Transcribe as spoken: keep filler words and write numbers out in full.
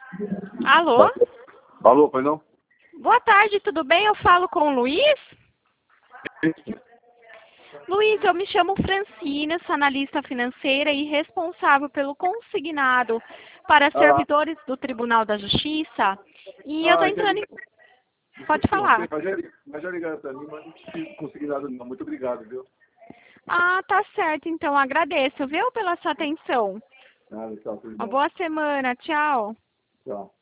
Alô? Alô, pois não? Boa tarde, tudo bem? Eu falo com o Luiz? Luiz, eu me chamo Francina, sou analista financeira e responsável pelo consignado para Ah, servidores do Tribunal da Justiça. E eu tô ah, entrando entendi. em... Pode falar. Mas já, mas já ligaram pra mim, mas não consegui nada não. Muito obrigado, viu? Ah, tá certo, então agradeço, viu, pela sua atenção. Nada, tchau, tudo Uma bom. boa semana, tchau. Tchau.